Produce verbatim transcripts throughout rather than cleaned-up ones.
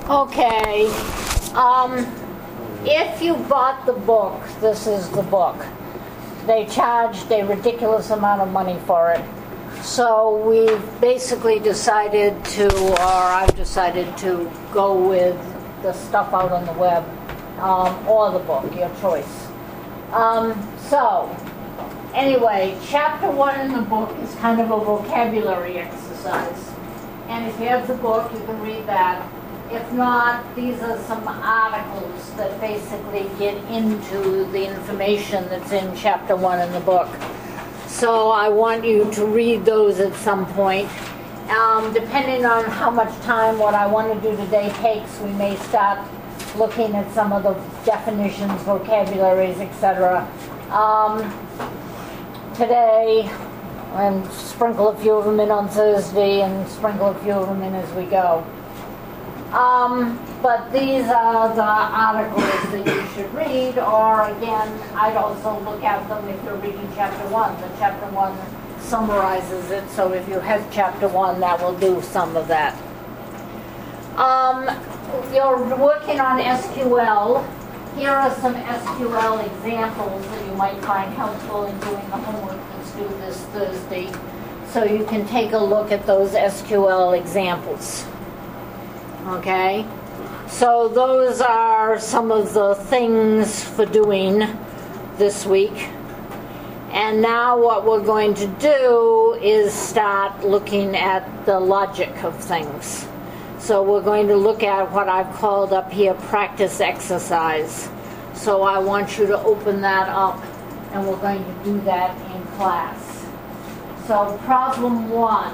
Okay, um, if you bought the book, this is the book. They charged a ridiculous amount of money for it. So we've basically decided to, or I've decided to go with the stuff out on the web, um, or the book, your choice. Um, so, anyway, chapter one in the book is kind of a vocabulary exercise. And if you have the book, you can read that. If not, these are some articles that basically get into the information that's in chapter one in the book. So I want you to read those at some point. Um, depending on how much time what I want to do today takes, we may start looking at some of the definitions, vocabularies, et cetera. Um, today, and sprinkle a few of them in on Thursday, and sprinkle a few of them in as we go. Um, but these are the articles that you should read, or again, I'd also look at them if you're reading chapter one. The chapter one summarizes it, so if you have chapter one, that will do some of that. Um, if you're working on S Q L, here are some S Q L examples that you might find helpful in doing the homework that's due this Thursday, so you can take a look at those S Q L examples. Okay, so those are some of the things for doing this week. And now what we're going to do is start looking at the logic of things. So we're going to look at what I've called up here practice exercise. So I want you to open that up, and we're going to do that in class. So problem one.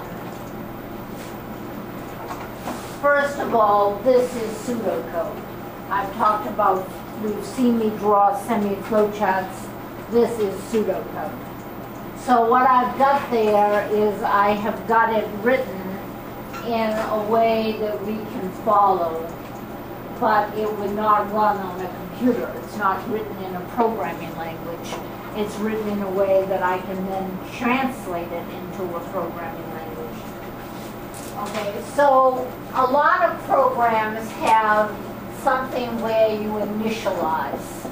First of all, this is pseudocode. I've talked about, you've seen me draw semi-flowcharts. This is pseudocode. So what I've got there is I have got it written in a way that we can follow, but it would not run on a computer. It's not written in a programming language. It's written in a way that I can then translate it into a programming language. Okay, so a lot of programs have something where you initialize,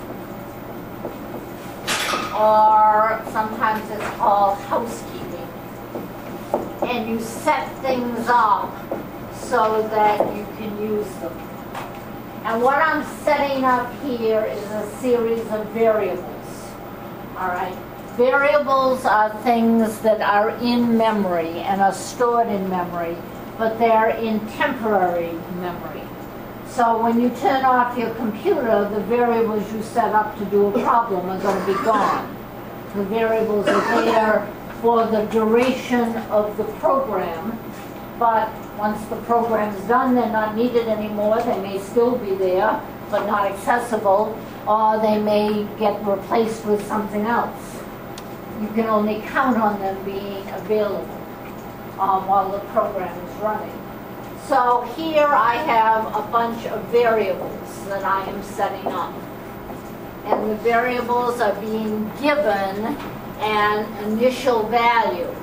or sometimes it's called housekeeping, and you set things up so that you can use them. And what I'm setting up here is a series of variables. All right. Variables are things that are in memory and are stored in memory, but they're in temporary memory. So when you turn off your computer, the variables you set up to do a problem are going to be gone. The variables are there for the duration of the program, but once the program's done, they're not needed anymore. They may still be there, but not accessible, or they may get replaced with something else. You can only count on them being available um, while the program is running. So here I have a bunch of variables that I am setting up. And the variables are being given an initial value.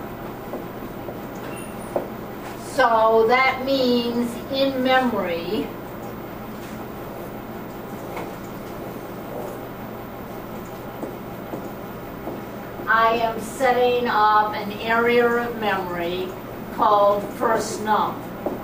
So that means in memory, I am setting up an area of memory called first num.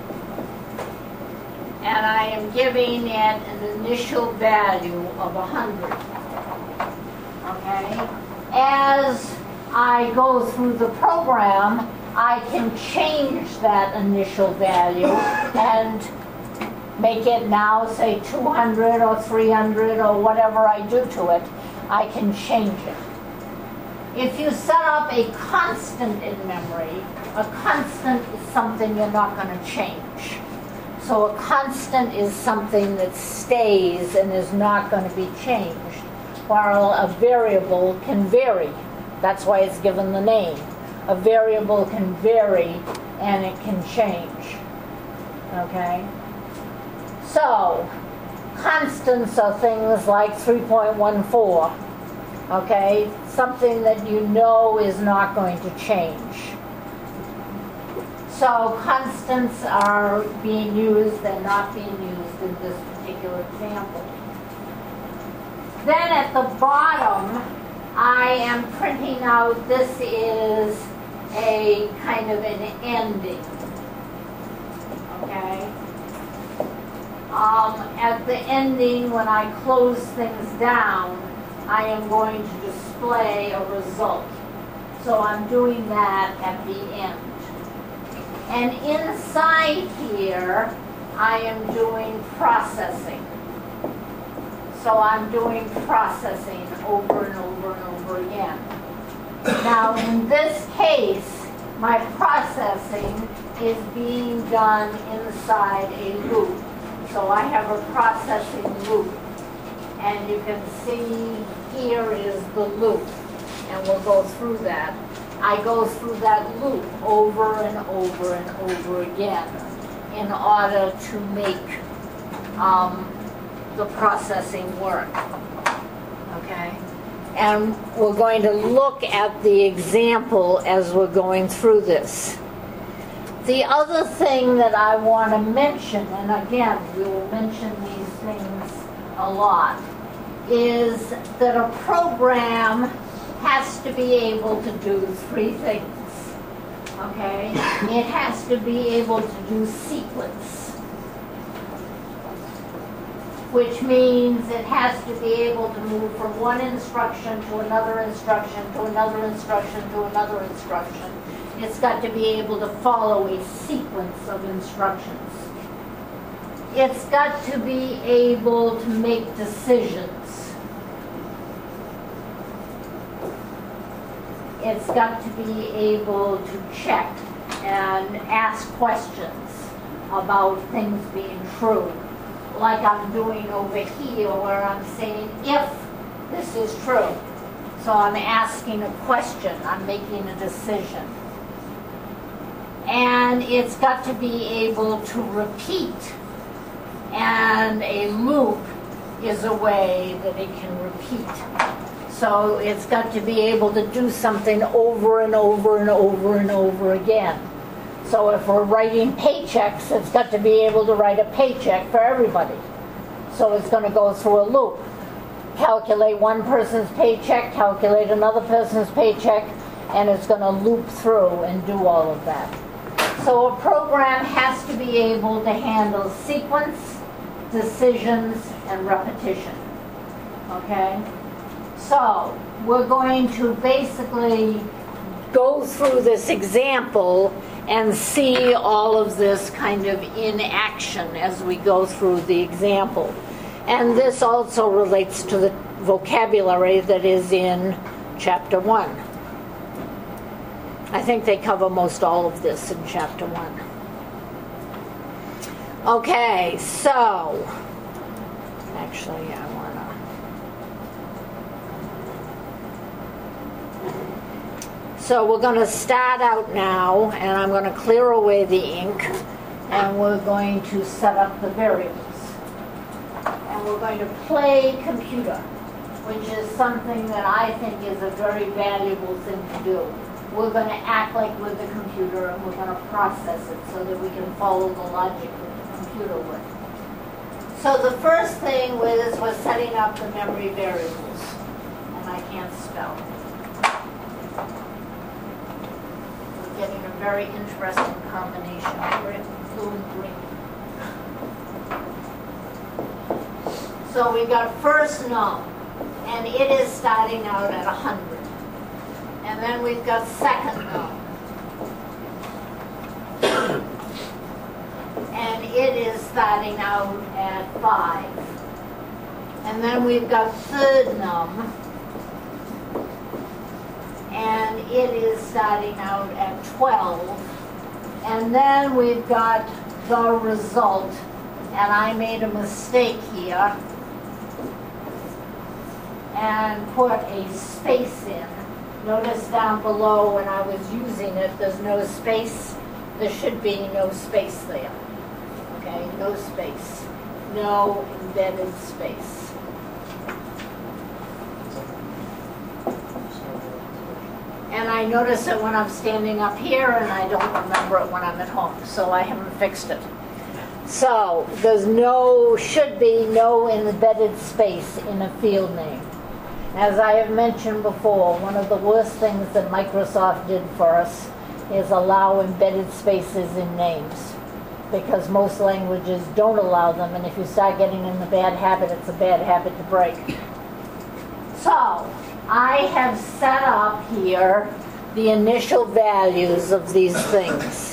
And I am giving it an initial value of one hundred. Okay? As I go through the program, I can change that initial value and make it now, say, two hundred or three hundred or whatever I do to it. I can change it. If you set up a constant in memory, a constant is something you're not going to change. So a constant is something that stays and is not going to be changed, while a variable can vary. That's why it's given the name. A variable can vary and it can change. Okay? So, constants are things like three point one four. Okay? Something that you know is not going to change. So constants are being used and not being used in this particular example. Then at the bottom, I am printing out, this is a kind of an ending, okay? Um, at the ending, when I close things down, I am going to display a result. So I'm doing that at the end. And inside here, I am doing processing. So I'm doing processing over and over and over again. Now in this case, my processing is being done inside a loop. So I have a processing loop. And you can see here is the loop. And we'll go through that. I go through that loop over and over and over again in order to make um, the processing work. Okay? And we're going to look at the example as we're going through this. The other thing that I want to mention, and again, we will mention these things a lot, is that a program has to be able to do three things, okay? It has to be able to do sequence, which means it has to be able to move from one instruction to another instruction to another instruction to another instruction. It's got to be able to follow a sequence of instructions. It's got to be able to make decisions. It's got to be able to check and ask questions about things being true. Like I'm doing over here where I'm saying, if this is true. So I'm asking a question, I'm making a decision. And it's got to be able to repeat. And a loop is a way that it can repeat. So it's got to be able to do something over and over and over and over again. So if we're writing paychecks, it's got to be able to write a paycheck for everybody. So it's going to go through a loop. Calculate one person's paycheck, calculate another person's paycheck, and it's going to loop through and do all of that. So a program has to be able to handle sequence, decisions, and repetition. Okay? So we're going to basically go through this example and see all of this kind of in action as we go through the example. And this also relates to the vocabulary that is in chapter one. I think they cover most all of this in chapter one. Okay, so actually I want to So we're going to start out now, and I'm going to clear away the ink, and we're going to set up the variables. And we're going to play computer, which is something that I think is a very valuable thing to do. We're going to act like we're the computer, and we're going to process it so that we can follow the logic that the computer would. So the first thing is we're setting up the memory variables, and I can't spell. Getting a very interesting combination of blue and green. So we've got first num, and it is starting out at one hundred. And then we've got second num. And it is starting out at five. And then we've got third num. And it is starting out at twelve. And then we've got the result. And I made a mistake here and put a space in. Notice down below when I was using it, there's no space. There should be no space there. Okay, no space. No embedded space. And I notice it when I'm standing up here, and I don't remember it when I'm at home, so I haven't fixed it. So there's no, should be no embedded space in a field name. As I have mentioned before, one of the worst things that Microsoft did for us is allow embedded spaces in names, because most languages don't allow them, and if you start getting in the bad habit, it's a bad habit to break. So I have set up here the initial values of these things.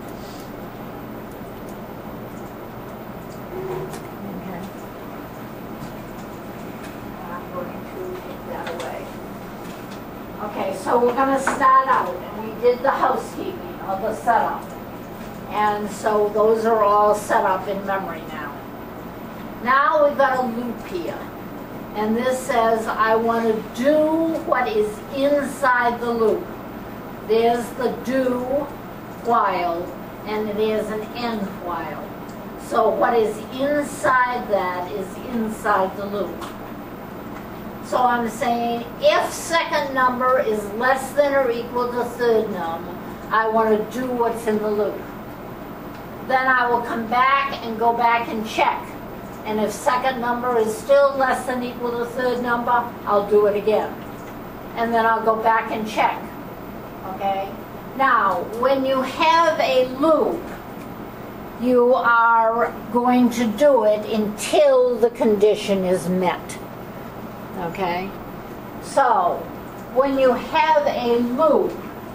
Okay, so we're going to start out, and we did the housekeeping or the setup. And so those are all set up in memory now. Now we've got a loop here. And this says I want to do what is inside the loop. There's the do while, and there's an end while. So what is inside that is inside the loop. So I'm saying if second number is less than or equal to third num, I want to do what's in the loop. Then I will come back and go back and check. And if second number is still less than or equal to third number, I'll do it again. And then I'll go back and check. Okay? Now, when you have a loop, you are going to do it until the condition is met. Okay? So, when you have a loop,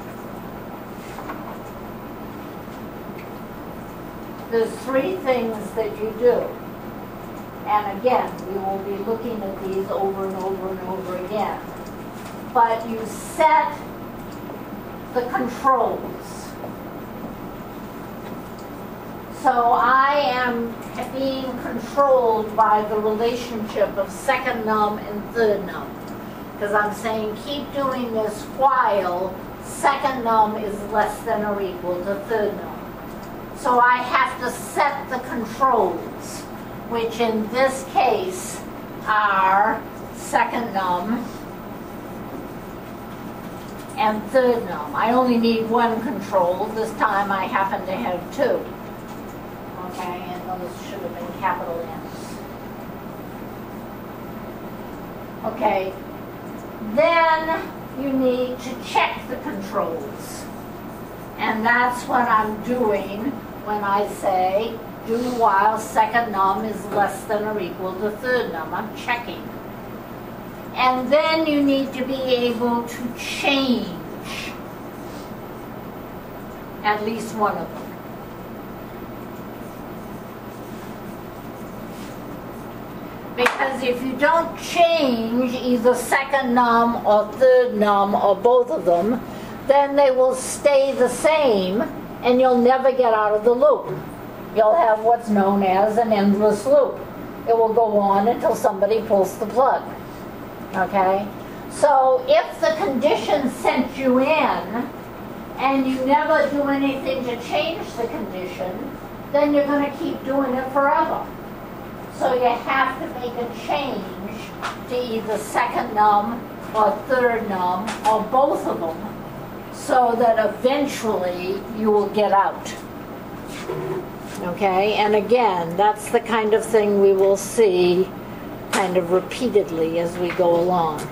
there's three things that you do. And again, we will be looking at these over and over and over again. But you set the controls. So I am being controlled by the relationship of second num and third num. Because I'm saying keep doing this while second num is less than or equal to third num. So I have to set the controls, which in this case are second num and third num. I only need one control. This time I happen to have two. Okay, and those should have been capital N's. Okay, then you need to check the controls. And that's what I'm doing when I say do while second num is less than or equal to third num. I'm checking. And then you need to be able to change at least one of them. Because if you don't change either second num or third num or both of them, then they will stay the same and you'll never get out of the loop. You'll have what's known as an endless loop. It will go on until somebody pulls the plug. Okay? So if the condition sent you in and you never do anything to change the condition, then you're going to keep doing it forever. So you have to make a change to either second num or third num or both of them so that eventually you will get out. Okay, and again, that's the kind of thing we will see kind of repeatedly as we go along.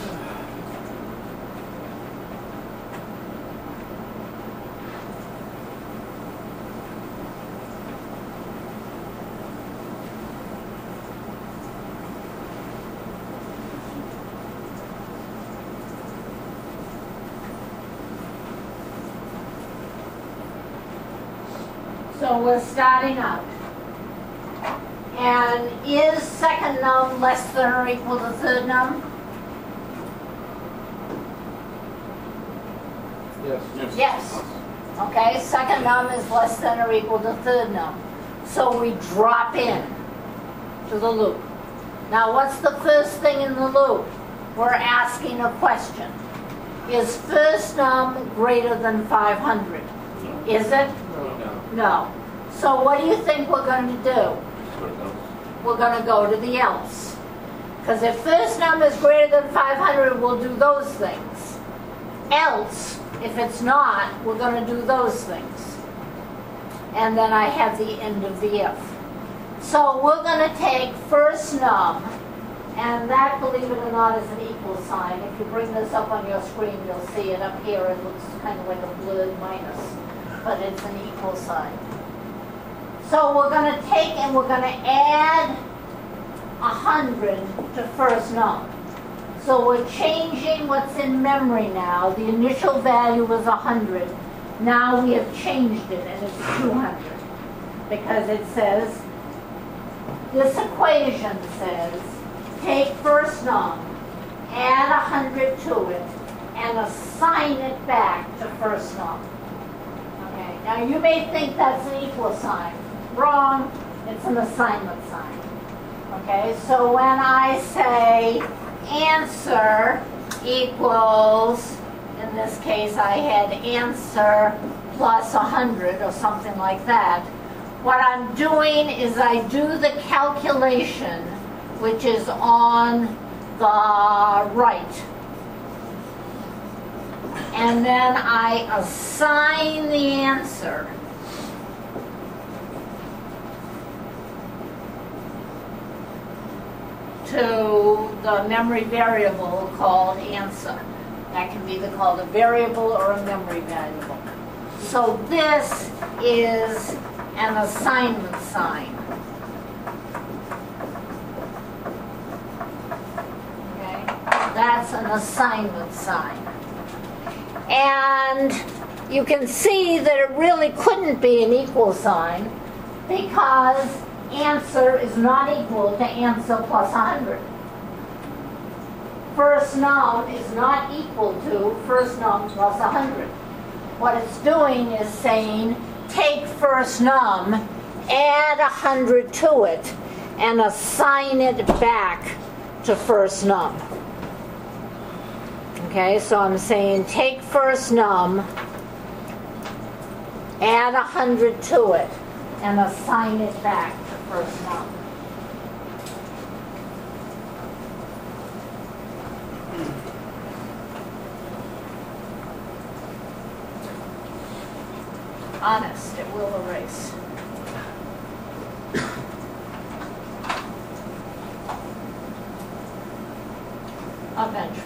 So we're starting out. And is second num less than or equal to third num? Yes. Yes. Yes. Okay, second num is less than or equal to third num. So we drop in to the loop. Now what's the first thing in the loop? We're asking a question. Is first num greater than five hundred? Is it? No. No. So what do you think we're going to do? We're going to go to the else. Because if first num is greater than five hundred, we'll do those things. else, if it's not, we're going to do those things. And then I have the end of the if. So we're going to take first num, and that, believe it or not, is an equal sign. If you bring this up on your screen, you'll see it up here. It looks kind of like a blurred minus, but it's an equal sign. So we're going to take and we're going to add one hundred to first num. So we're changing what's in memory now. The initial value was one hundred. Now we have changed it, and it's two hundred. Because it says, this equation says, take first num, add one hundred to it, and assign it back to first num. Okay, now you may think that's an equal sign. Wrong, it's an assignment sign. Okay, so when I say answer equals, in this case I had answer plus one hundred or something like that, what I'm doing is I do the calculation which is on the right. And then I assign the answer to the memory variable called answer. That can be either called a variable or a memory variable. So this is an assignment sign. Okay, that's an assignment sign. And you can see that it really couldn't be an equal sign because answer is not equal to answer plus one hundred. First num is not equal to first num plus one hundred. What it's doing is saying, take first num, add one hundred to it, and assign it back to first num. Okay, so I'm saying take first num, add one hundred to it, and assign it back to first num. Honest, it will erase. Eventually.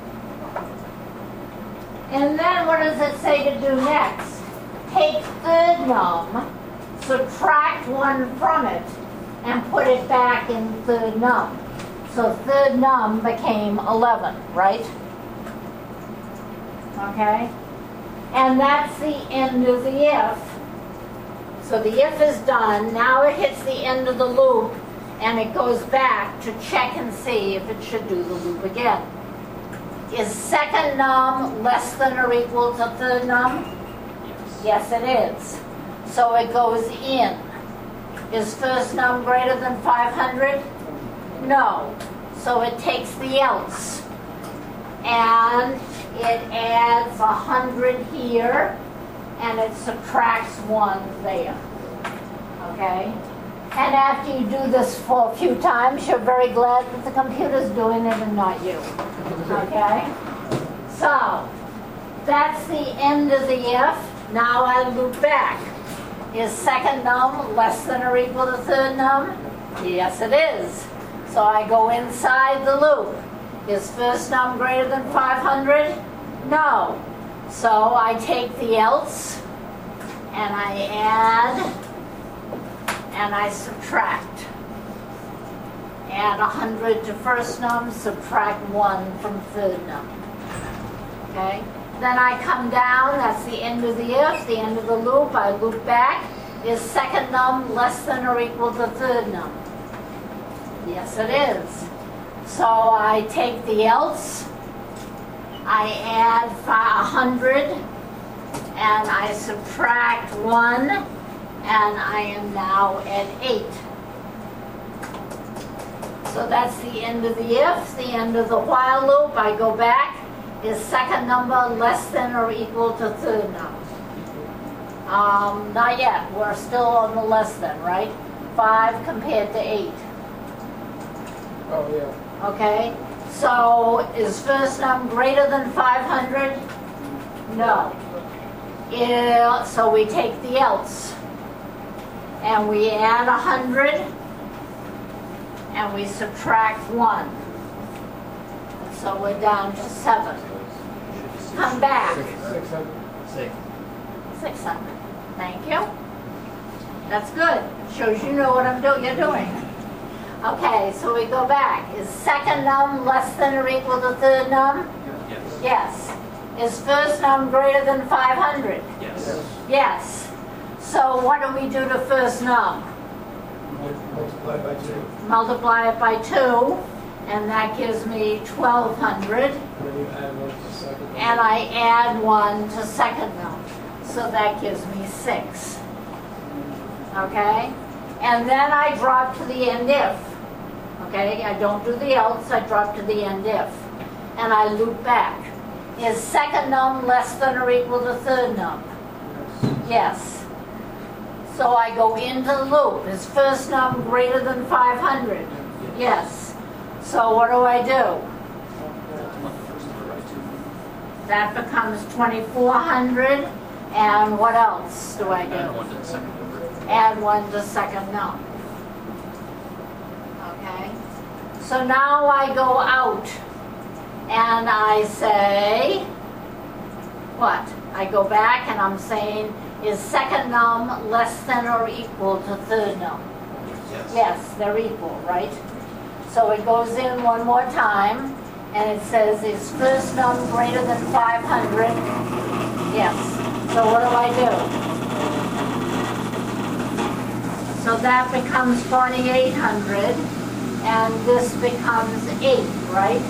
And then what does it say to do next? Take third num, subtract one from it, and put it back in third num. So third num became eleven, right? Okay? And that's the end of the if. So the if is done. Now it hits the end of the loop, and it goes back to check and see if it should do the loop again. Is second num less than or equal to third num? Yes, it is. So it goes in. Is first num greater than five hundred? No. So it takes the else. And it adds one hundred here, and it subtracts one there. Okay? And after you do this for a few times, you're very glad that the computer's doing it and not you. Okay? So, that's the end of the if. Now I loop back. Is second num less than or equal to third num? Yes, it is. So I go inside the loop. Is first num greater than five hundred? No. So I take the else, and I add, and I subtract. Add one hundred to first num, subtract one from third num. Okay? Then I come down, that's the end of the if, the end of the loop, I loop back. Is second num less than or equal to third num? Yes, it is. So I take the else, I add one hundred, and I subtract one, and I am now at eight. So that's the end of the if, the end of the while loop. I go back. Is second number less than or equal to third number? Um, not yet. We're still on the less than, right? five compared to eight. Oh, yeah. Okay? So is first num greater than five hundred? No. Yeah, so we take the else. And we add one hundred. And we subtract one. And so we're down to seven. Come back. Six hundred. Six. six hundred. Thank you. That's good. Shows you know what I'm doing. You're doing. Okay, so we go back. Is second num less than or equal to third num? Yes. Yes. Is first num greater than five hundred? Yes. Yes. So what do we do to first num? Multiply by two. Multiply it by two, and that gives me twelve hundred. And then you add one to second. And I add one to second num. So that gives me six. Okay? And then I drop to the end if. Okay? I don't do the else, I drop to the end if. And I loop back. Is second num less than or equal to third num? Yes. So I go into the loop. Is first num greater than five hundred? Yes. So what do I do? That becomes twenty-four hundred. And what else do I do? Add one to the second number. Add one to second num. Okay? So now I go out and I say, what? I go back and I'm saying, is second num less than or equal to third num? Yes. Yes, they're equal, right? So it goes in one more time and it says, is first num greater than five hundred? Yes. So what do I do? So that becomes forty-eight hundred, and this becomes eight, right?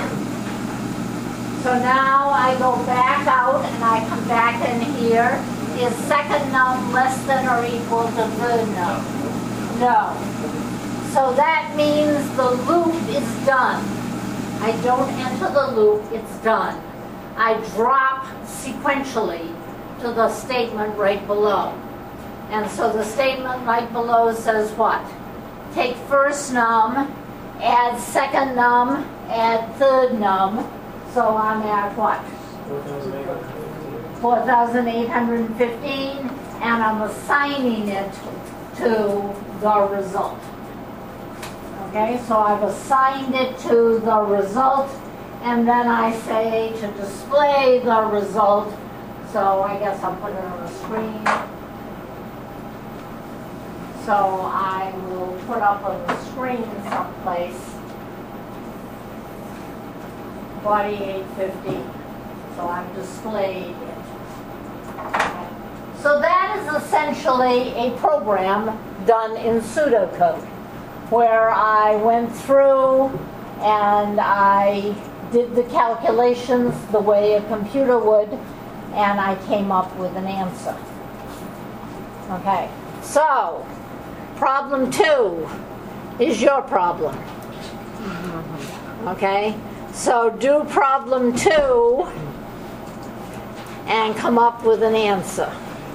So now I go back out, and I come back in here. Is second num less than or equal to third num? No. So that means the loop is done. I don't enter the loop, it's done. I drop sequentially to the statement right below. And so the statement right below says what? Take first num, add second num, add third num. So I'm at what? four thousand eight hundred fifteen. four thousand eight hundred fifteen, and I'm assigning it to the result. Okay, so I've assigned it to the result, and then I say to display the result. So I guess I'll put it on the screen. So I will put up on the screen someplace forty-eight fifty. So I've displayed it. Okay. So that is essentially a program done in pseudocode, where I went through and I did the calculations the way a computer would, and I came up with an answer. Okay, so problem two is your problem. Okay, so do problem two and come up with an answer.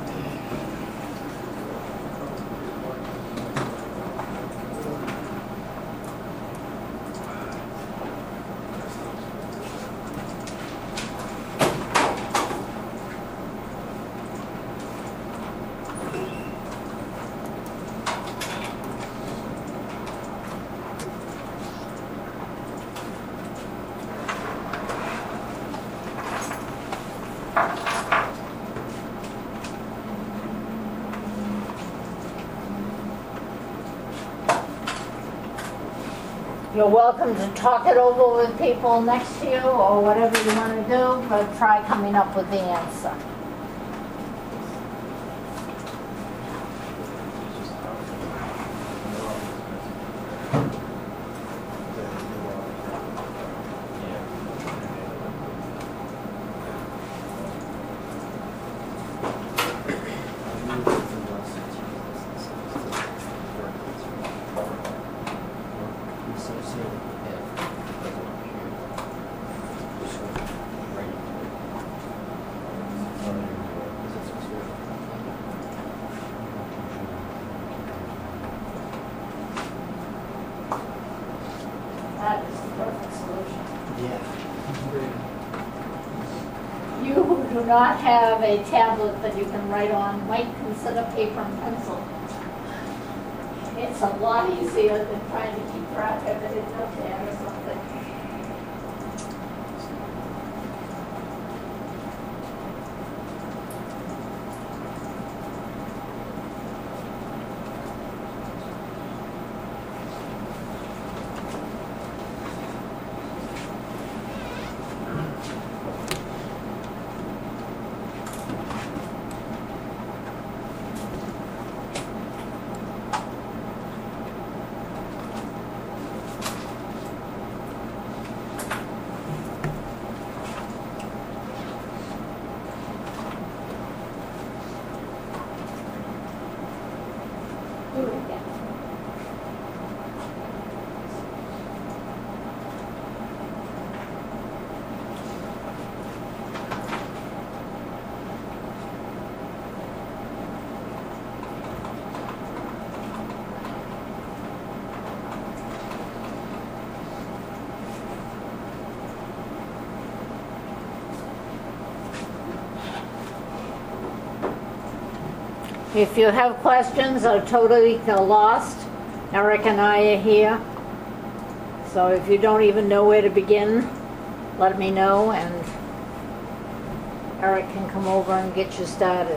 You're welcome to talk it over with people next to you or whatever you want to do, but try coming up with the answer. do not have a tablet that you can write on, might consider paper and pencil. It's a lot easier than trying to keep track of it in notepad or something. Do it again. If you have questions or totally lost, Eric and I are here. So if you don't even know where to begin, let me know and Eric can come over and get you started.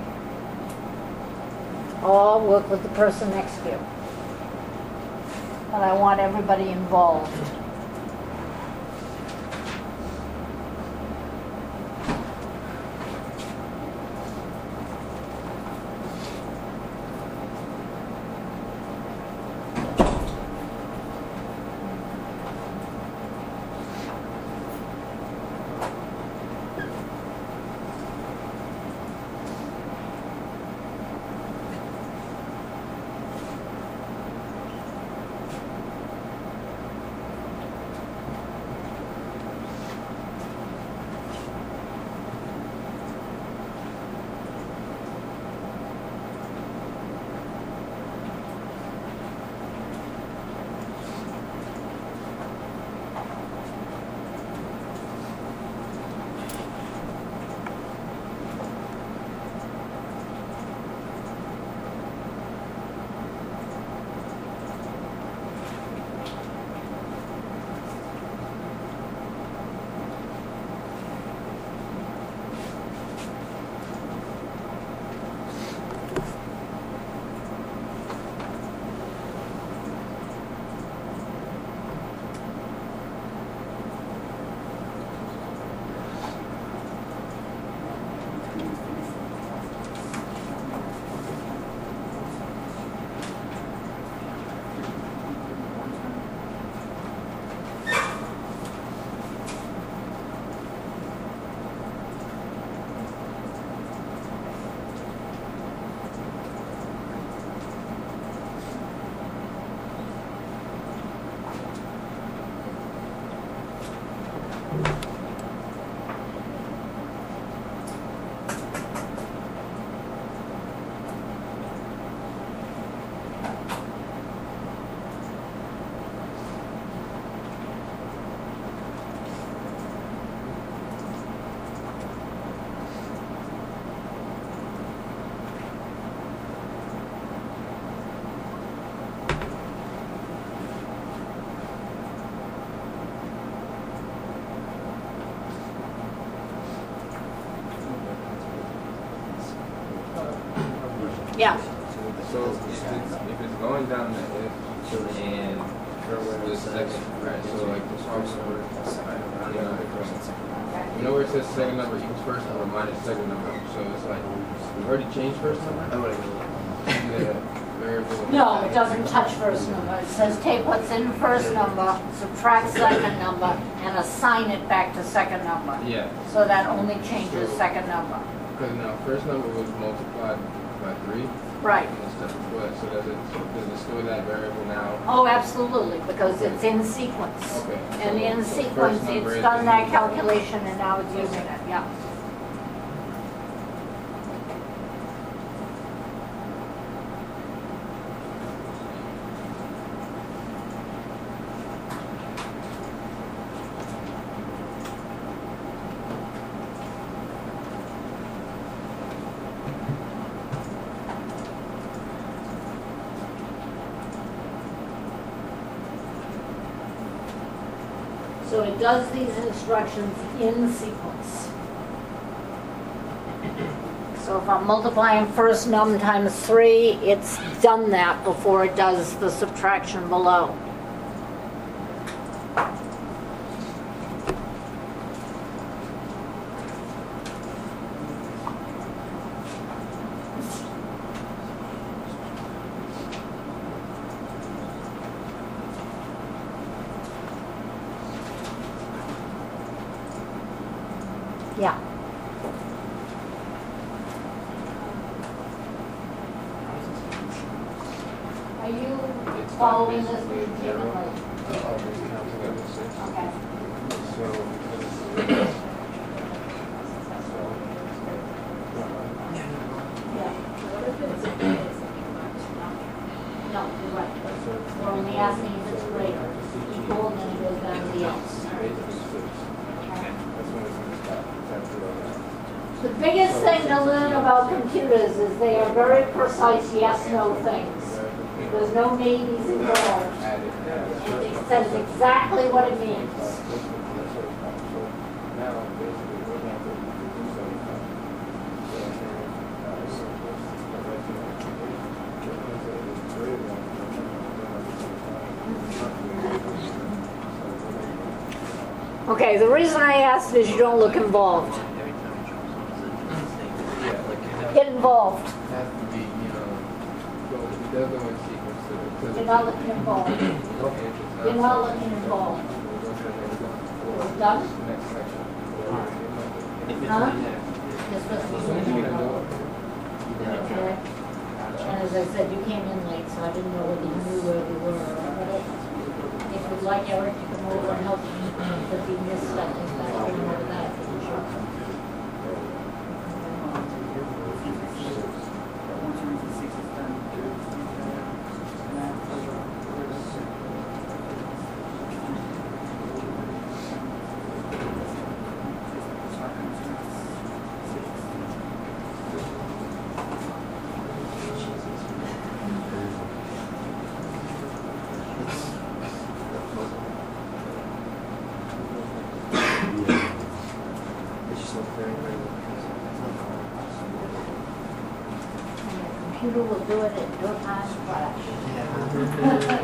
Or work with the person next to you. But I want everybody involved. Yeah. So if it's, if it's going down the if and the second, right, so like the first number, you know, you know where it says second number equals first number minus second number, so it's like, we've already changed first number? The variable. No, it doesn't touch first number. It says take what's in first number, subtract second number, and assign it back to second number. Yeah. So that only changes second number. Because now first number was multiplied by three. Right. Instead of what? So does it, so does it store that variable now? Oh, absolutely, because it's in sequence. Okay. And So- in so sequence, first number it's is done in- that calculation and now it's using it, yeah. So it does these instructions in sequence. So if I'm multiplying first num times three, it's done that before it does the subtraction below. Yeah. Are you following this legitimately? Okay. No, you're right. We're only asking if it's greater, equal, and then it goes down to the else. The biggest thing to learn about computers is they are very precise yes-no things. There's no maybes involved. And it says exactly what it means. Okay, the reason I asked is you don't look involved. Get involved. Has to be, you know, well, it does go in sequence to the. You're not looking involved. Okay. You're not looking involved. We're done? Next section. Huh? You're supposed to be looking involved. Okay. And as I said, you came in late, so I didn't know whether you knew where we were. But if you'd like Eric to come over and help you, because he missed that, he's back over that. Computer will do it at no time flash.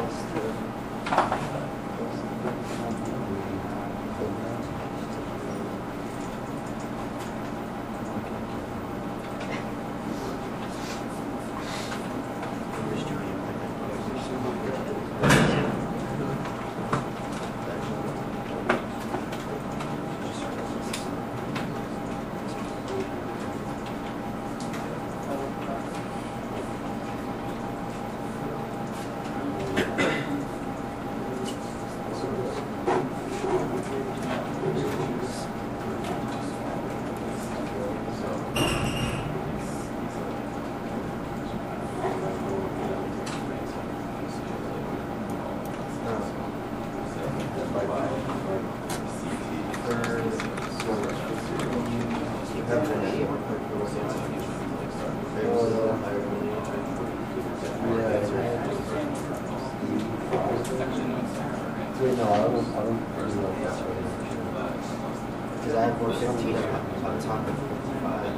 Wait, no, I don't, I don't really know if that's right. Because I have one fifteen on top of fifty-five.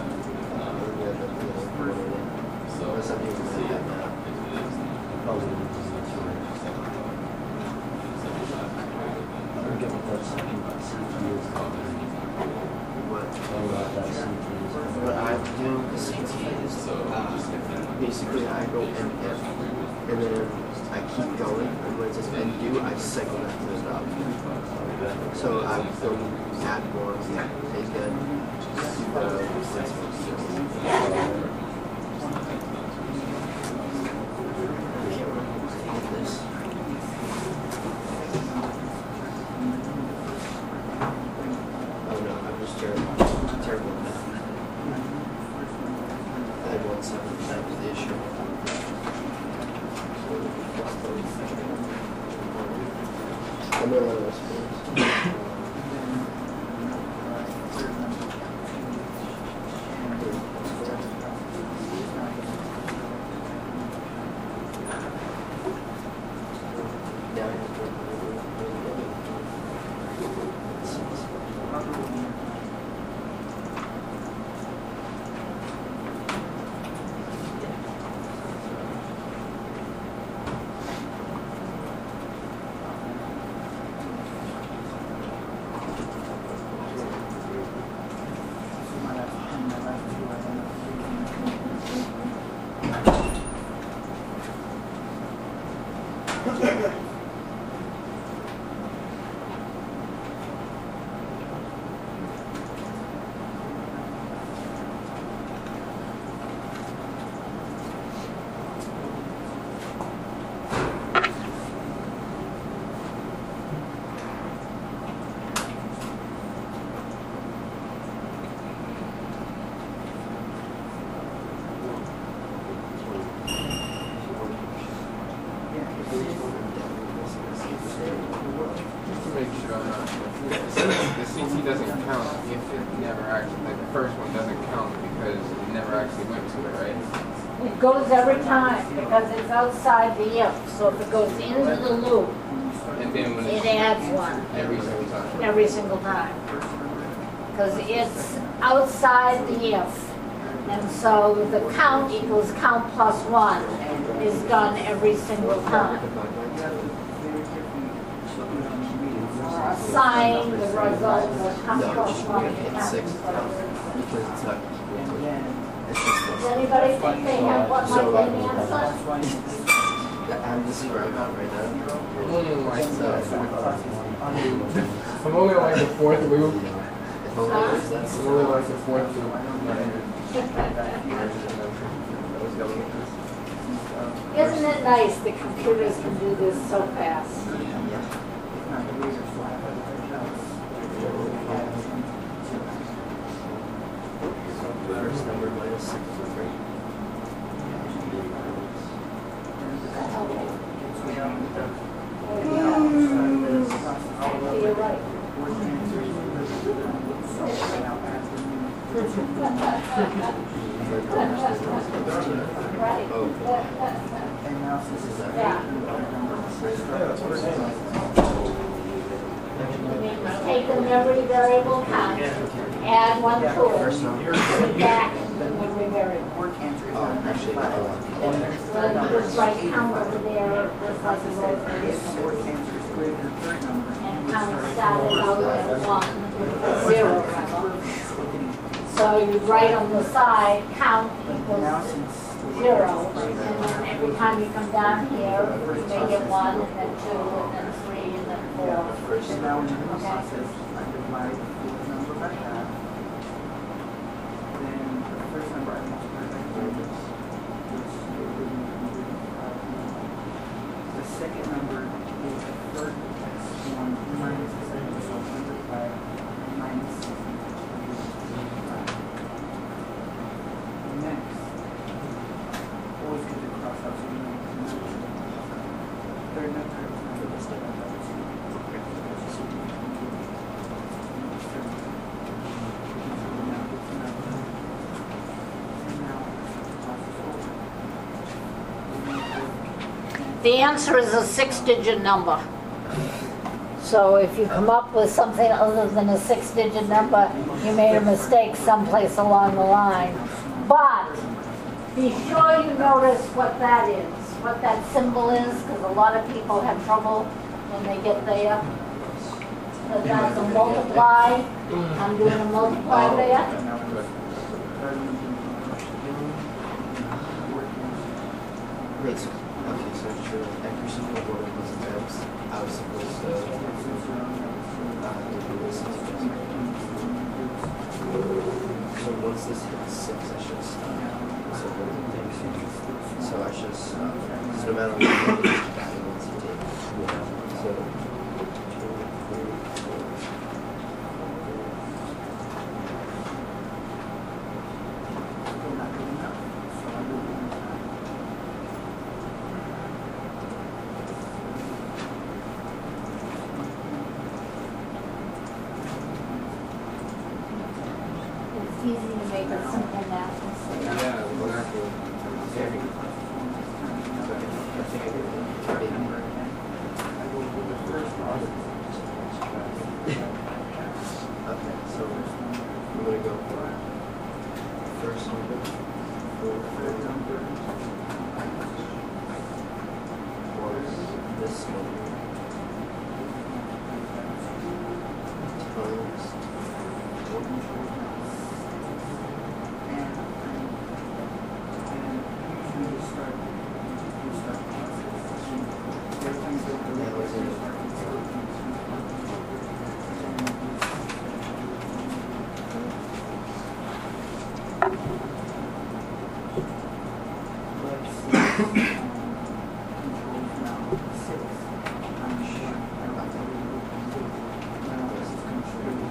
So unless I'm using that now. Probably not. I forget what that C P U is called. What? I don't know what that C P U is called. What I'm doing the C T is, uh, basically I go N F, and then I keep going, and when it says end do, I cycle that to the top. So I don't add more, take that, this. Oh no, I'm just terrible, terrible at that. I had one seven, that was the issue. I'm gonna let us finish. Just to make sure I'm not, the C T doesn't count if it never actually, like the first one doesn't count because it never actually went to it, right? It goes every time because it's outside the if. So if it goes into the loop, And then when it it's adds one every single time. every single time. Because it's outside the if. And so the count equals count plus one is done every single time. Or assign the result of count No, plus just one. we're gonna hit six because it's not. It's just Does this. anybody think they have what my So, thing answer? And this is where I'm at right now. I'm only on like So, the, I'm only on like the fourth loop. if only it was that I'm only on like the fourth loop. Isn't it nice the computers can do this so fast? First number minus six is three. You're right. Right. Oh, Yeah. Take the memory variable count, add one to first it, number. put it back in the memory variable. Oh, actually, uh, Then just write count over there, just like you wrote for and count started out at one, zero, rather. So you write on the side, count equals zero, and then every time you come down here, you make it one, and then two, and then three, and then four. first And now in the Okay. process, I divide the number by half. Then the first number I multiply by three, which will give me one hundred five. The second number is the third one minus the second, so one hundred five minus sixty, which will give me five. Next, always get the cross out so you know it's not. Third number is divided by two. The answer is a six-digit number. So if you come up with something other than a six-digit number, you made a mistake someplace along the line. But be sure you notice what that is, what that symbol is, because a lot of people have trouble when they get there. So that's a multiply. I'm doing a multiply there. wait, so, okay, so for every single one of these attempts, I was supposed to, uh, do this. So once this hits six, I should stop. So, so I should stop. So no matter what, I need to take. So, two, three, four. Still not good enough, so I do it one time. It's easy to make a simple math mistake. Yeah, exactly. Okay, so I'm gonna go for first number, four, third number, was this number, times And, and usually you start, you start the process. Every time controls now six. I'm sure. I don't know. Now this is control.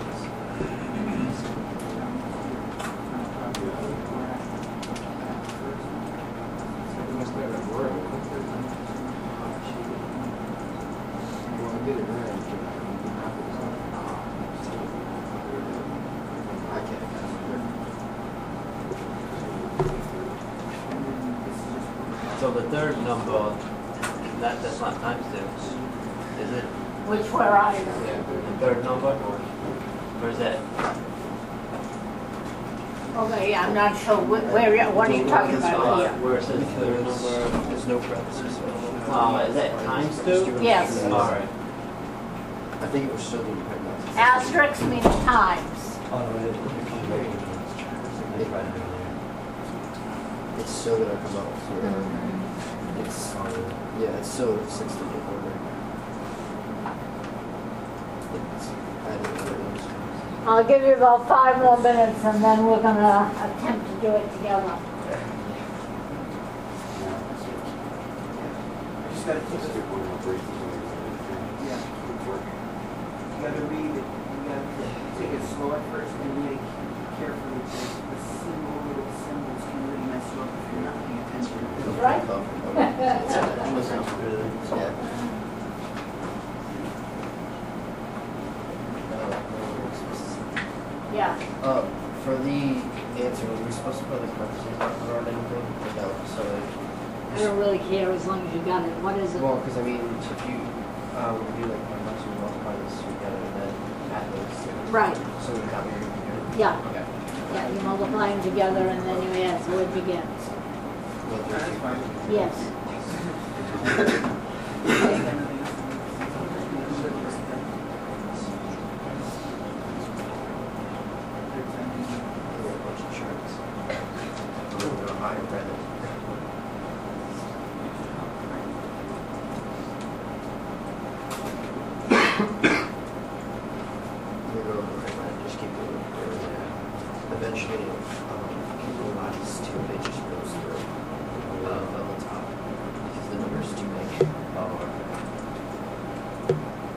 Must have been word. Well, I did it right. I can't. So the third number, that, that's not times two, is it? Which where are you? The third number? Or is that? Okay, I'm not sure, wh- where, you- what are you talking about Uh, here? Where it says third number, There's no parentheses. uh, is that times two? Yes. Alright. I think it was still being picked up. Asterisk means times. It's so that I come out for, it's, yeah, it's so six to eight order. It's, I didn't know what it was. I'll give you about five more minutes and then we're gonna attempt to do it together. You just gotta keep it. Yeah. You gotta read it. You gotta take it slow at first and read it carefully. because The simple little symbols can really mess you up if you're not paying attention. Right? Oh, okay. Sounds good. Yeah. Yeah. Uh, for the answer, were we supposed to put like parentheses marker on anything? Or no, so like, I don't really care as long as you got it. What is it? well, because I mean, if you, um, do like how much you multiply this together and then add those. Right. So we got your computer. Yeah. Okay. Yeah, you multiply them together and then you add, so it begins. Well, That's fine. Yes. a bunch of charts. A little bit of higher credit. We go over right now, just keep going. Eventually, um, people watch this too, it just goes through, uh, on the top, because the number's too big. Oh, okay.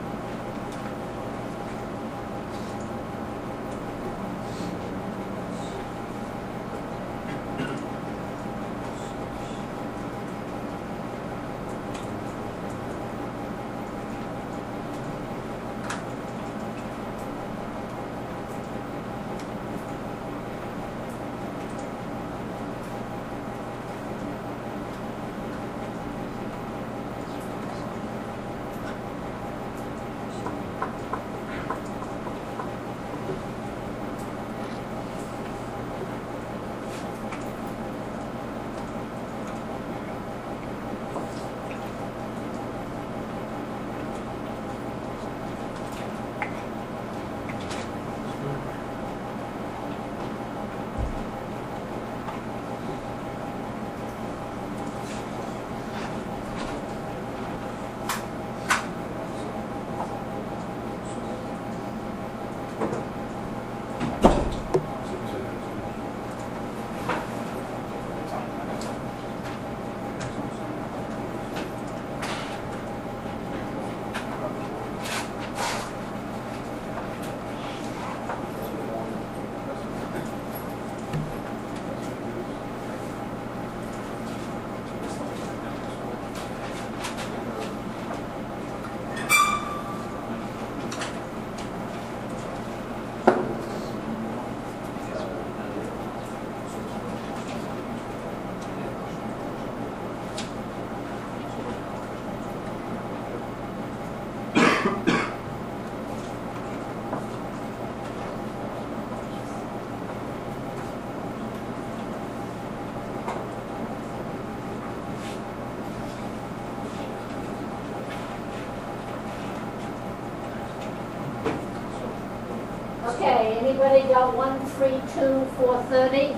Okay, anybody got one, three, two, four, thirty?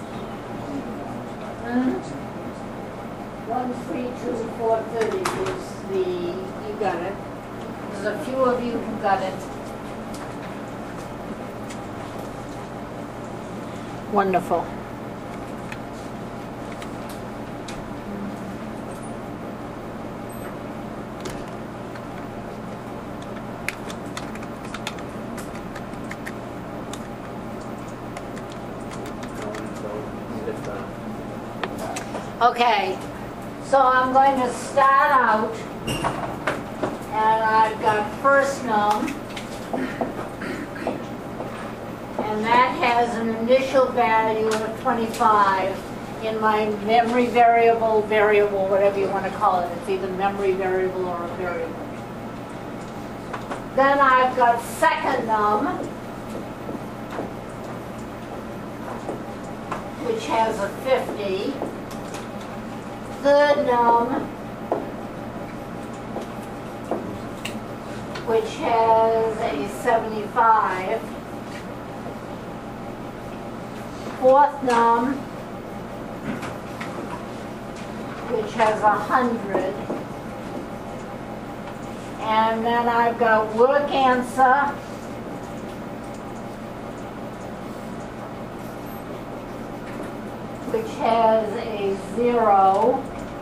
Hmm? One, three, two, four, thirty is the, you got it. There's a few of you who got it. Wonderful. Okay, so I'm going to start out, and I've got first num, and that has an initial value of twenty-five in my memory variable, variable, whatever you want to call it. It's either memory variable or a variable. Then I've got second num, which has a fifty. Third num, which has a seventy-five. Fourth num, which has a hundred. And then I've got work answer, which has a zero,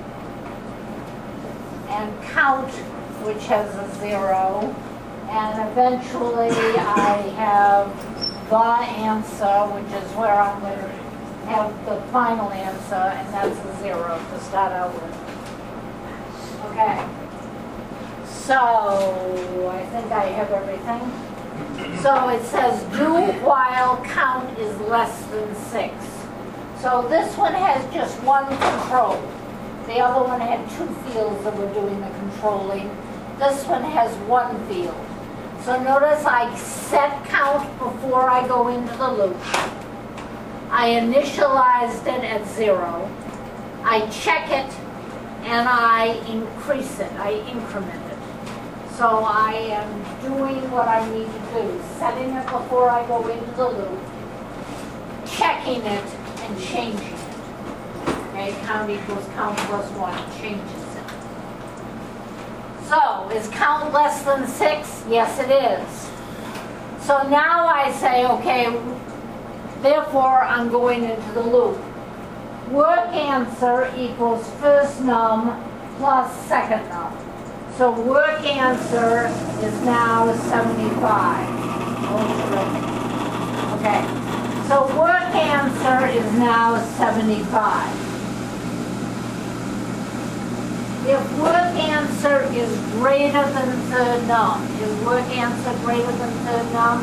and count, which has a zero, and eventually I have the answer, which is where I'm going to have the final answer, and that's a zero to start out with. Okay. So, I think I have everything. So it says do while count is less than six. So this one has just one control. The other one had two fields that were doing the controlling. This one has one field. So notice I set count before I go into the loop. I initialized it at zero. I check it and I increase it, I increment it. So I am doing what I need to do, setting it before I go into the loop, checking it, and changing it. Okay, count equals count plus one, changes it. So, is count less than six? Yes, it is. So now I say, okay, therefore I'm going into the loop. Work answer equals first num plus second num. So work answer is now seventy-five. Okay, so work answer is now seventy-five. If work answer is greater than third num, is work answer greater than third num?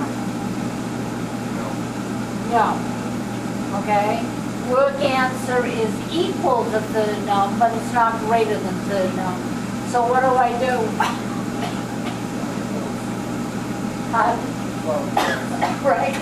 No. Okay? Work answer is equal to third num, but it's not greater than third num. So what do I do? Uh, right?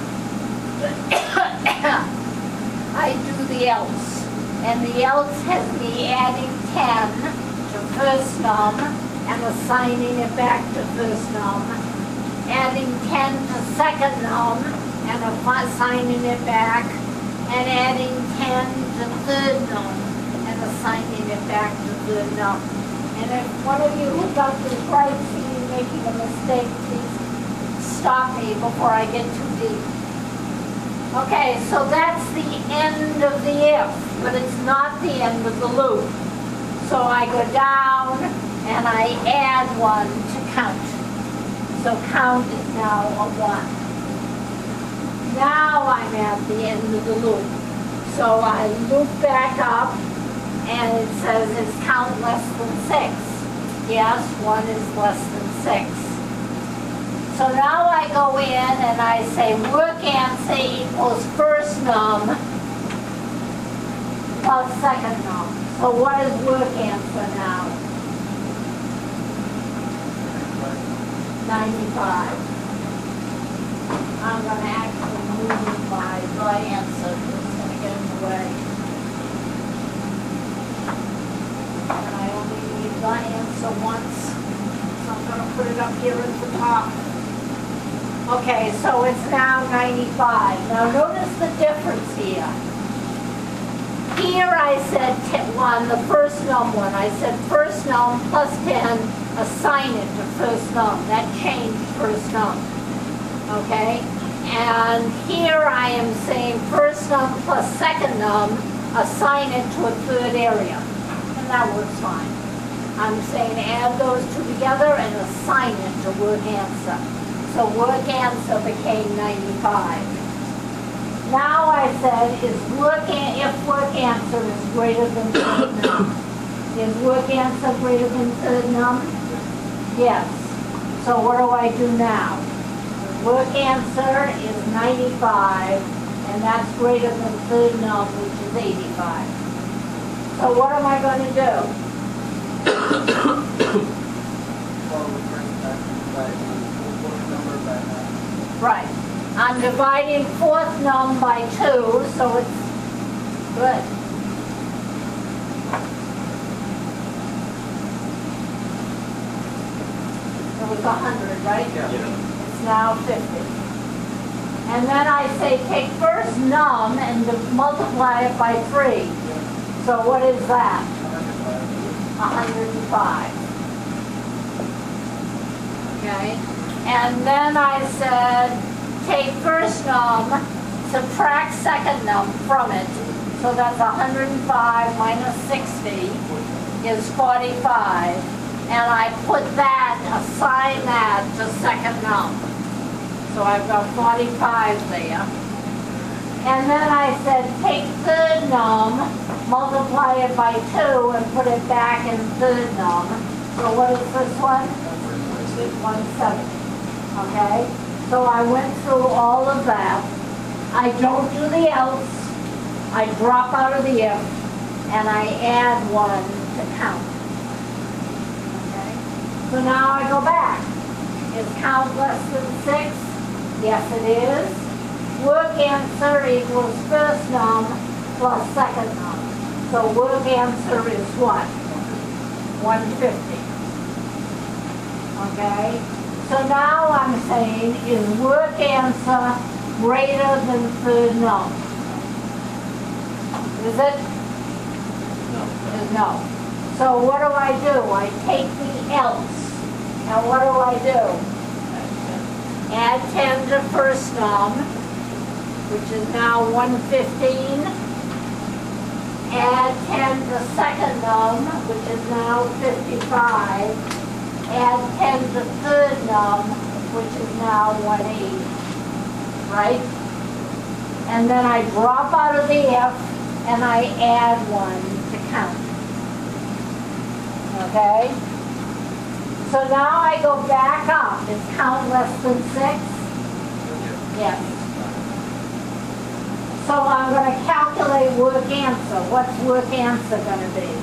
I do the else. And the else has me adding ten to first num and assigning it back to first num. Adding ten to second num and assigning it back. And adding ten to third num and assigning it back to third num. And if one of you who got this right see me making a mistake, please stop me before I get too deep. Okay, so that's the end of the if, but it's not the end of the loop. So I go down and I add one to count. So count is now a one. Now I'm at the end of the loop. So I loop back up and it says is count less than six. Yes, one is less than six. So now I go in and I say work answer equals first num plus second num. So what is work answer now? ninety-five. I'm going to actually move my the answer because it's going to get in the way. And I only need the answer once. So I'm going to put it up here at the top. Okay, so it's now ninety-five. Now notice the difference here. Here I said one, the first num one. I said first num plus ten, assign it to first num. That changed first num. Okay? And here I am saying first num plus second num, assign it to a third area. And that works fine. I'm saying add those two together and assign it to work answer. So work answer became ninety-five. Now I said, is work, an- if work answer is greater than third num? Is work answer greater than third num? Yes. So what do I do now? Work answer is ninety-five, and that's greater than third num, which is eighty-five. So what am I going to do? Well, the first time, by, fourth number by nine. Right. I'm dividing fourth num by two, so it's good. It was one hundred, right? Yeah. It's now fifty. And then I say take first num and di- multiply it by three. So what is that? one hundred five. Okay? And then I said take first num, subtract second num from it. So that's one hundred five minus sixty is forty-five. And I put that, assign that to second num. So I've got forty-five there. And then I said, take third num, multiply it by two, and put it back in third num. So what is this one? one seventy. Okay? So I went through all of that. I don't do the else. I drop out of the if, and I add one to count. So now I go back. Is count less than six? Yes, it is. Work answer equals first num plus second num. So work answer is what? one fifty. Okay? So now I'm saying, is work answer greater than third num? Is it? No. Is no. So what do I do? I take the else. And what do I do? Add ten to first num, which is now one fifteen. Add ten to second num, which is now fifty-five. Add ten to third num, which is now one eighty. Right? And then I drop out of the F and I add one to count. Okay? So now I go back up. Is count less than six? Yes. So I'm going to calculate work answer. What's work answer going to be?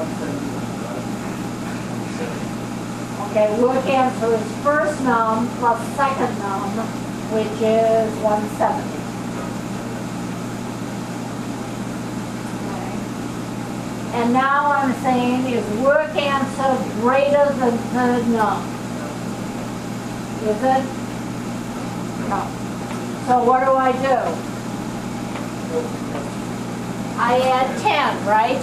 Okay, work answer is first num plus second num, which is one seventy. And now I'm saying, is work answer greater than third num? Is it? No. So what do I do? I add ten, right?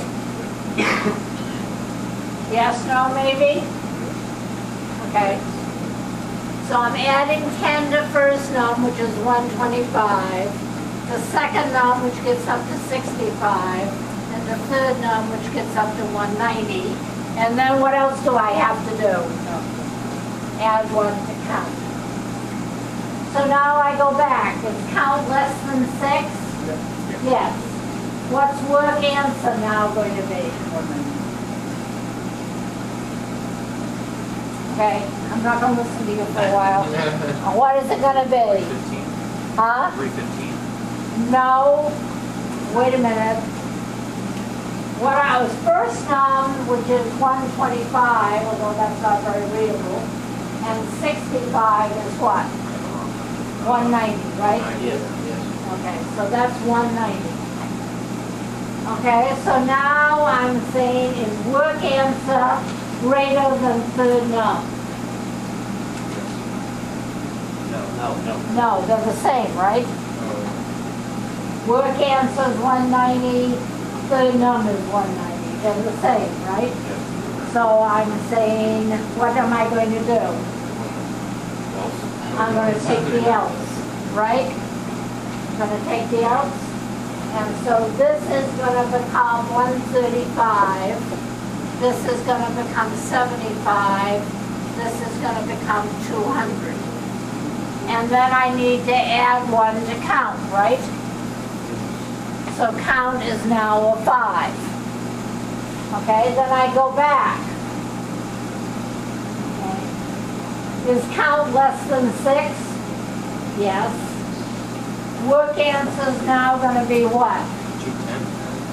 Yes, no, maybe? Okay. So I'm adding ten to first num, which is one twenty-five, to second num, which gets up to sixty-five, and the third num, which gets up to one ninety. And then what else do I have to do? Add one to count. So now I go back. Is count less than six? Yes. What's work answer now going to be? Okay, I'm not going to listen to you for a while. What is it going to be? fifteen. Huh? three fifteen. No. Wait a minute. What I was first num, which is one twenty-five, although that's not very readable, and sixty-five is what? one ninety, right? Yes, yes. Okay, so that's one ninety. Okay, so now I'm saying is work answer greater than third num? No, no, no. No, they're the same, right? Work answer is one ninety, third num is one ninety. They're the same, right? So I'm saying, what am I going to do? I'm going to take the else, right? I'm going to take the else. And so this is going to become one thirty-five. This is going to become seventy-five. This is going to become two hundred. And then I need to add one to count, right? so count is now a five. Okay, then I go back. Okay. Is count less than six? Yes. Work answer is now going to be what? Two ten.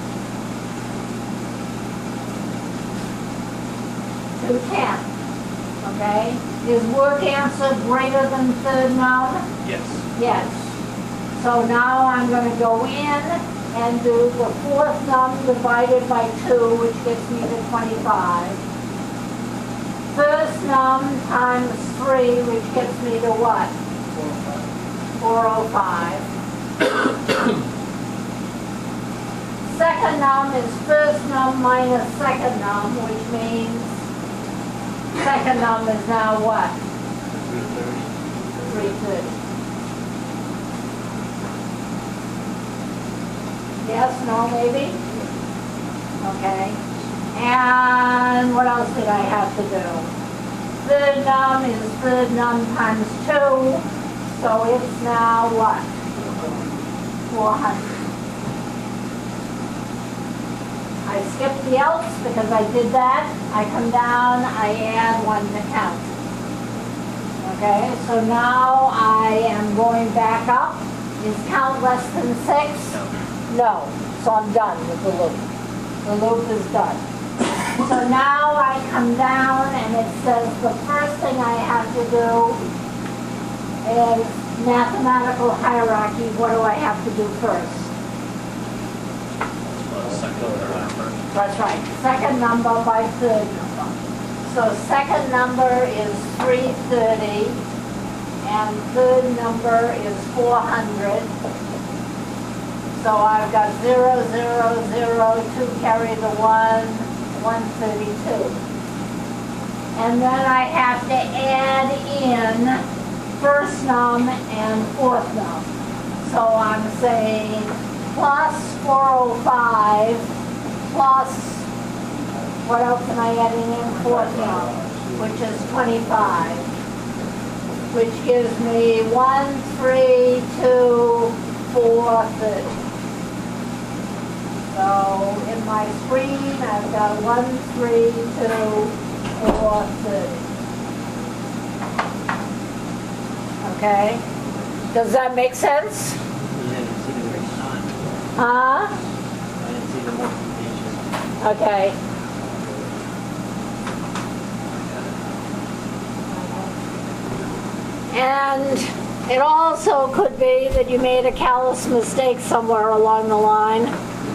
two ten. Okay? Is work answer greater than third noun? Yes. Yes. So now I'm going to go in and do the fourth num divided by two, which gets me to twenty-five. First num times three, which gets me to what? four oh five. Second num is first num minus second num, which means second num is now what? three thirty. Yes, no, maybe? Okay. And what else did I have to do? Third num is third num times two, so it's now what? four hundred. I skipped the else because I did that. I come down, I add one to count. Okay, so now I am going back up. Is count less than six? No. So I'm done with the loop. The loop is done. So now I come down and it says the first thing I have to do is mathematical hierarchy. What do I have to do first? Well, second or third number. That's right. Second number by third number. So second number is three thirty and third number is four hundred. So I've got zero, zero, zero, two carry the one, one thirty-two. And then I have to add in first num and fourth num. So I'm saying plus four oh five plus, what else am I adding in? Fourth num, which is twenty-five, which gives me one, three, two, four, thirty. So in my screen, I've got one, three, two, four, thirty. Okay? Does that make sense? You didn't see the green line. Huh? I didn't see the multiplication. Okay. And it also could be that you made a callous mistake somewhere along the line.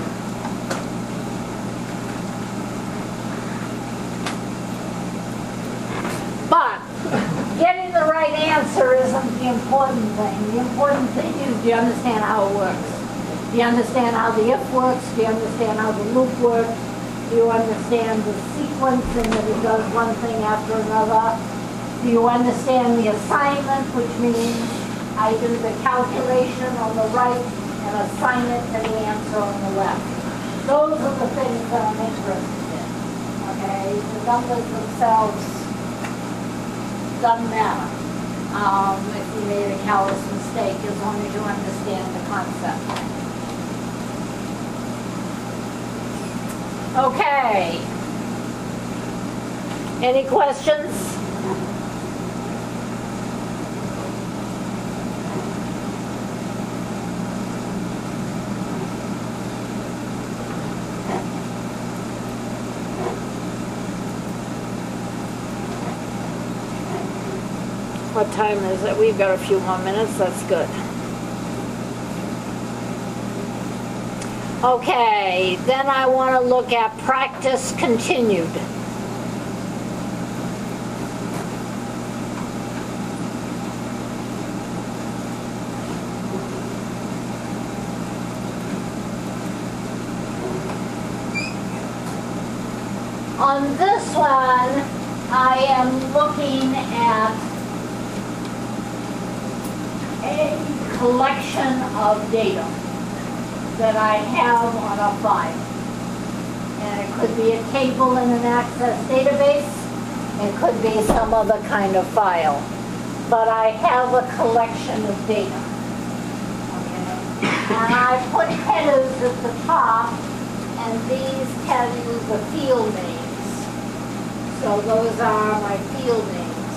But getting the right answer isn't the important thing. The important thing is, do you understand how it works? Do you understand how the if works? Do you understand how the loop works? Do you understand the sequencing that it does one thing after another? Do you understand the assignment, which means I do the calculation on the right and assign it to the answer on the left? Those are the things that I'm interested in. Okay? The numbers themselves doesn't matter. Um, if you made a callous mistake, as long as you understand the concept. Okay. Any questions? What time is it? We've got a few more minutes. That's good. Okay, then I want to look at practice continued. On this one, I am looking at a collection of data that I have on a file. And it could be a table in an Access database. It could be some other kind of file. But I have a collection of data. Okay. And I put headers at the top, and these tell you the field names. So those are my field names.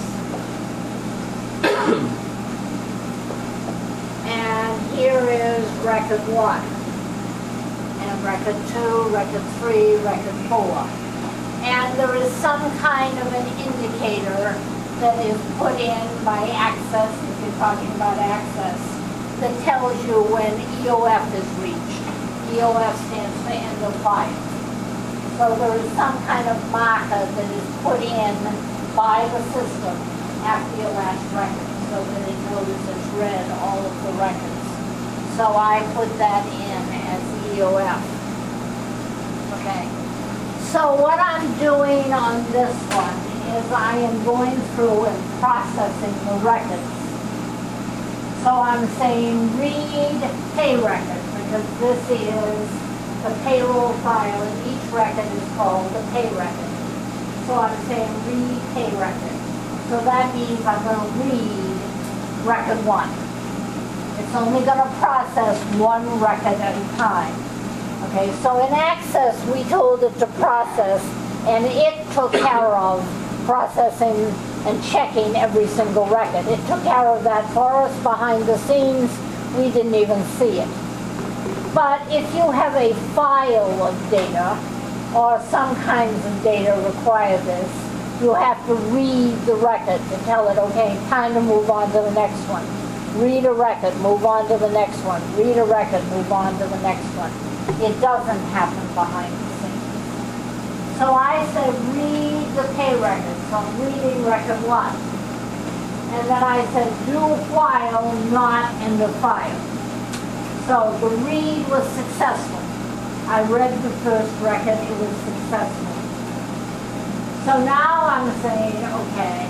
And here is record one, and record two, record three, record four. And there is some kind of an indicator that is put in by Access, if you're talking about Access, that tells you when E O F is reached. E O F stands for end of life. So there is some kind of marker that is put in by the system after your last record, so that it knows it's read all of the records. So I put that in as E O F. Okay. So what I'm doing on this one is I am going through and processing the records. So I'm saying read pay record, because this is the payroll file, and each record is called the pay record. So I'm saying read pay record. So that means I'm going to read record one. It's only going to process one record at a time. Okay, so in Access we told it to process, and it took care of processing and checking every single record. It took care of that for us behind the scenes. We didn't even see it. But if you have a file of data, or some kinds of data require this, you have to read the record to tell it, okay, time to move on to the next one. Read a record, move on to the next one. Read a record, move on to the next one. It doesn't happen behind the scenes. So I said, read the pay record. So I'm reading record one. And then I said, do while not in the file. So the read was successful. I read the first record, it was successful. So now I'm saying, okay,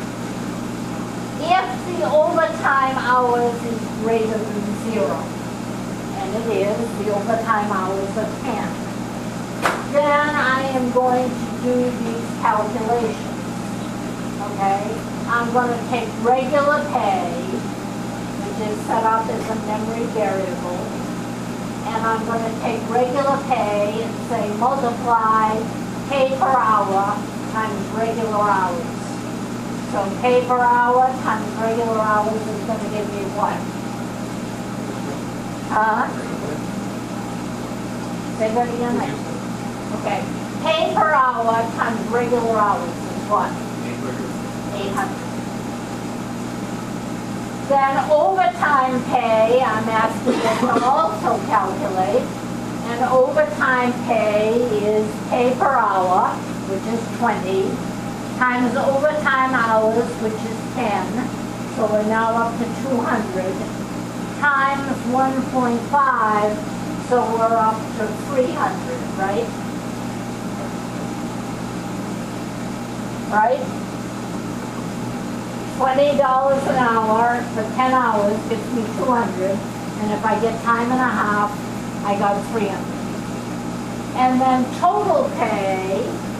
if the overtime hours is greater than zero, and it is, the overtime hours are ten, then I am going to do these calculations, okay? I'm going to take regular pay, which is set up as a memory variable, and I'm going to take regular pay and say multiply pay per hour times regular hours. So pay per hour times regular hours is going to give me what? Huh? Say that again. Okay. Pay per hour times regular hours is what? eight hundred. Then overtime pay, I'm asking it to also calculate. And overtime pay is pay per hour, which is twenty, times overtime hours, which is ten. So we're now up to two hundred, times one point five, so we're up to three hundred, right? Right? twenty dollars an hour for ten hours gets me two hundred, and if I get time and a half, I got three hundred. And then total pay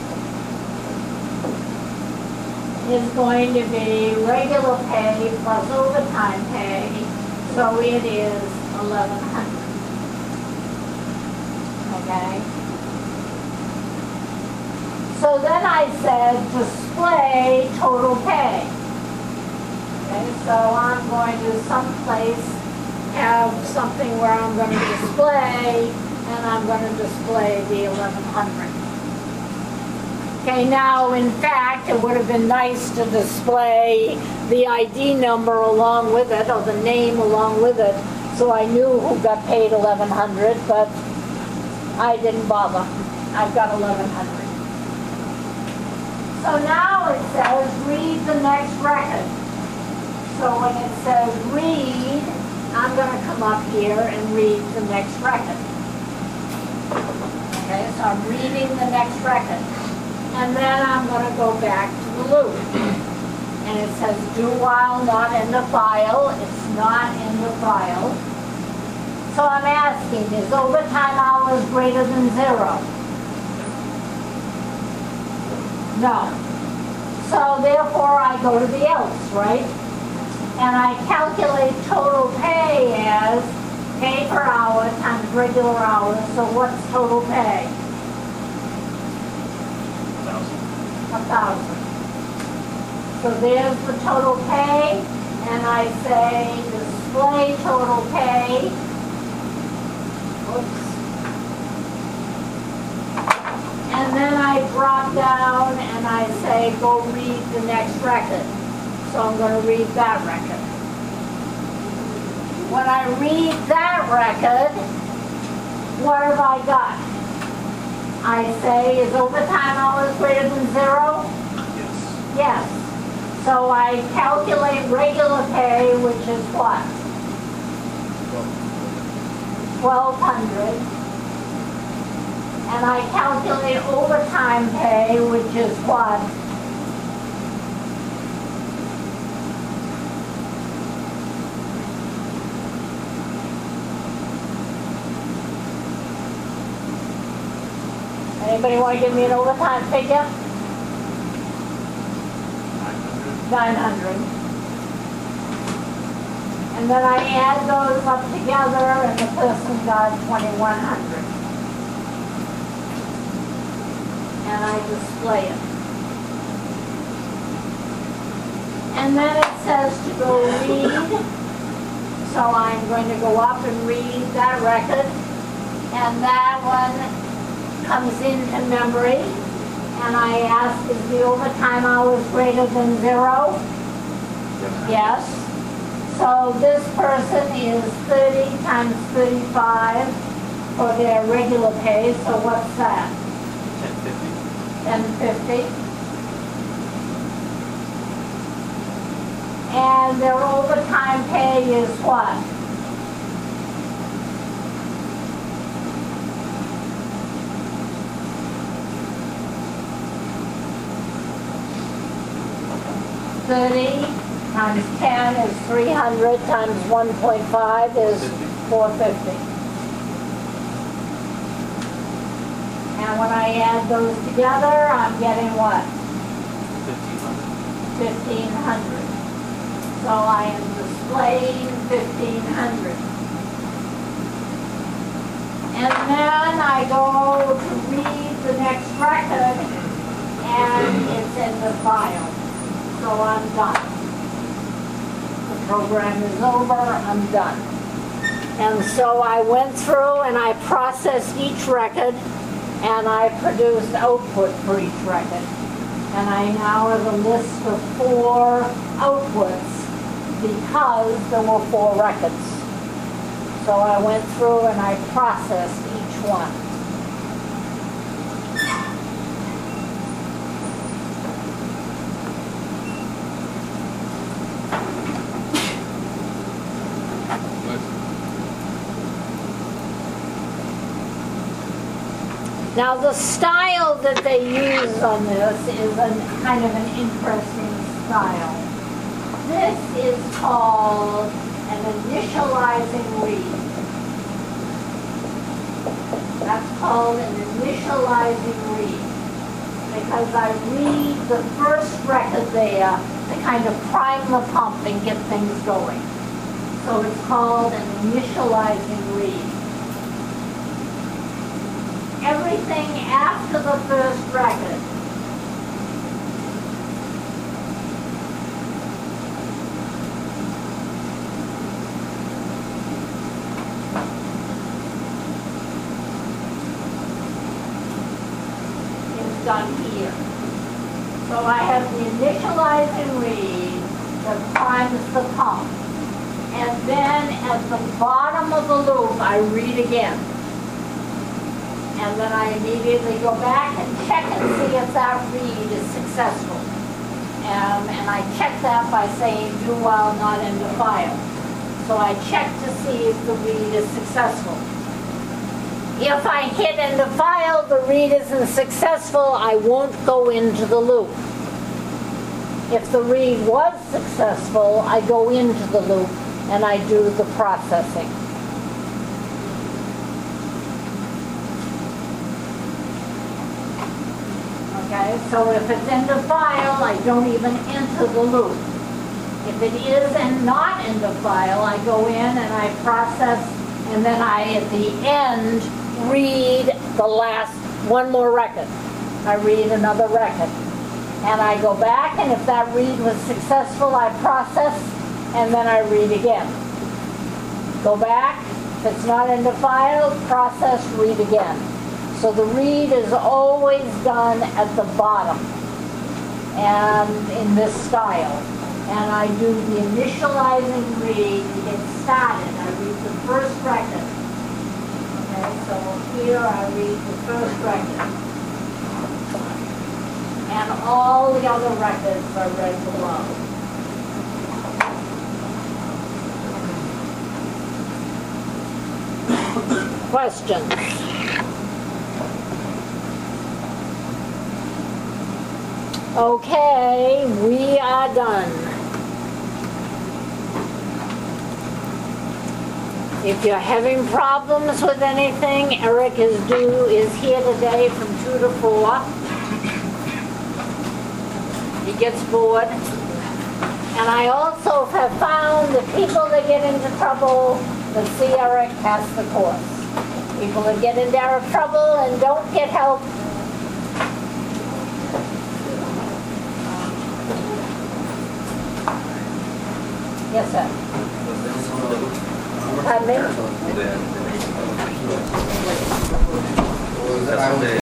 is going to be regular pay plus overtime pay, so it is eleven hundred. Okay? So then I said display total pay. Okay, so I'm going to someplace have something where I'm going to display, and I'm going to display the eleven hundred. Okay, now in fact, it would have been nice to display the I D number along with it, or the name along with it, so I knew who got paid eleven hundred, but I didn't bother. I've got eleven hundred. So now it says read the next record. So when it says read, I'm going to come up here and read the next record. Okay, so I'm reading the next record. And then I'm going to go back to the loop. And it says do while not in the file. It's not in the file. So I'm asking, is overtime hours greater than zero? No. So therefore I go to the else, right? And I calculate total pay as pay per hour times regular hours, so what's total pay? A thousand. So there's the total pay, and I say display total pay. Oops. And then I drop down and I say go read the next record. So I'm going to read that record. When I read that record, what have I got? I say, is overtime hours greater than zero? Yes. Yes. So I calculate regular pay, which is what? twelve hundred. And I calculate overtime pay, which is what? Anybody want to give me an overtime figure? nine hundred. And then I add those up together and the person got twenty-one hundred. And I display it. And then it says to go read. So I'm going to go up and read that record. And that one comes into memory, and I ask, is the overtime hours greater than zero? Yes. So this person is thirty times thirty-five for their regular pay, so what's that? ten fifty. ten fifty. And their overtime pay is what? thirty times ten is three hundred, times one point five is four fifty. And when I add those together, I'm getting what? Fifteen hundred. fifteen hundred. So I am displaying fifteen hundred. And then I go to read the next record, and it's in the file. So I'm done. The program is over, I'm done. And so I went through and I processed each record, and I produced output for each record. And I now have a list of four outputs because there were four records. So I went through and I processed each one. Now the style that they use on this is a kind of an interesting style. This is called an initializing read. That's called an initializing read. Because I read the first record there to kind of prime the pump and get things going. So it's called an initializing read. Everything after the first record is done here. So I have the initializing read that primes the pump. And then at the bottom of the loop, I read again. And then I immediately go back and check and see if that read is successful. Um, and I check that by saying do while not end of file. So I check to see if the read is successful. If I hit end of file, the read isn't successful, I won't go into the loop. If the read was successful, I go into the loop and I do the processing. Okay, so if it's end of file, I don't even enter the loop. If it is and not end of file, I go in and I process And then I, at the end, read the last, one more record. I read another record. And I go back, and if that read was successful, I process, and then I read again. Go back, if it's not in the file, process, read again. So the read is always done at the bottom, and in this style. And I do the initializing read to get started. I read the first record. Okay, so here I read the first record. And all the other records are read below. Questions? Okay, we are done. If you're having problems with anything, Eric is due, is here today from two to four. He gets bored. And I also have found that people that get into trouble, that see Eric pass the course. People that get into trouble and don't get help, yes, sir. Pardon me? That's what they